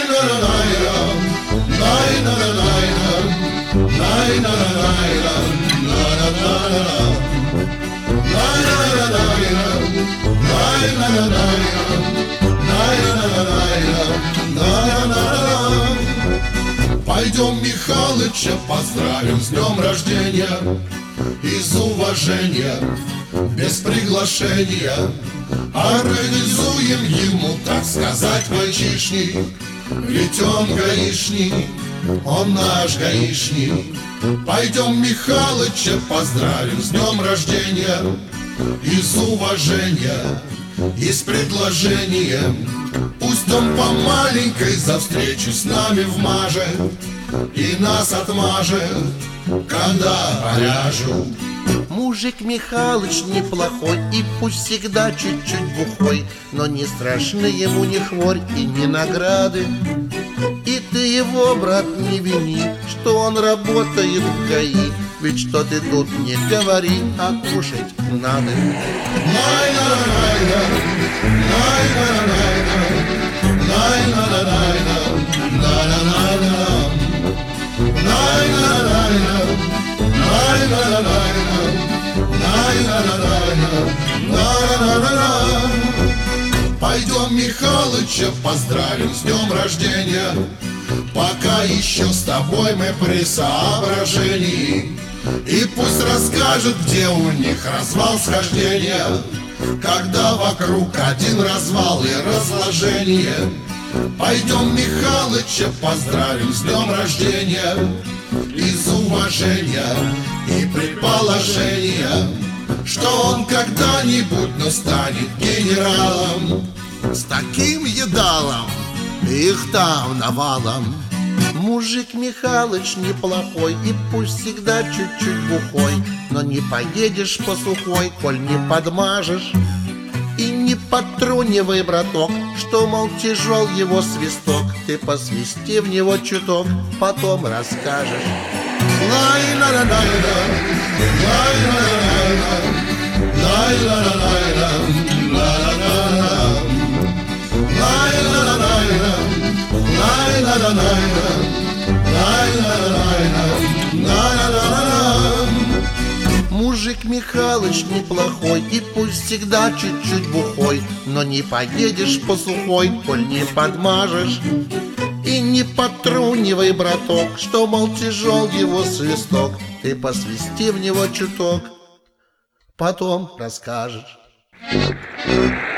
Пойдем Михалыча поздравим с днем рождения, из уважения, без приглашения. Организуем ему, так сказать, мальчишник, ведь он гаишник, он наш гаишник. Пойдем Михалыча поздравим с днем рождения, из уважения и с предложением. Пусть он по маленькой за встречу с нами вмажет и нас отмажет, когда поряжут. Мужик Михалыч неплохой, и пусть всегда чуть-чуть бухой, но не страшны ему ни хворь и ни награды. И ты его, брат, не вини, что он работает в ГАИ, ведь что ты тут не говори, а кушать надо. Пойдем Михалыча поздравим с днем рождения, пока еще с тобой мы при соображении. И пусть расскажет, где у них развал схождения, когда вокруг один развал и разложение. Пойдем Михалыча поздравим с днем рождения, из уважения и предположения, что он когда-нибудь, но станет генералом. С таким едалом их там навалом. Мужик Михалыч неплохой, и пусть всегда чуть-чуть бухой, но не поедешь по сухой, коль не подмажешь. И не подтрунивай, браток, что, мол, тяжел его свисток. Ты посвисти в него чуток, потом расскажешь. Мужик Михалыч неплохой, и пусть всегда чуть-чуть бухой, но не поедешь по сухой, коль не подмажешь. И не подтрунивай, браток, что, мол, тяжел его свисток. Ты посвисти в него чуток, потом расскажешь.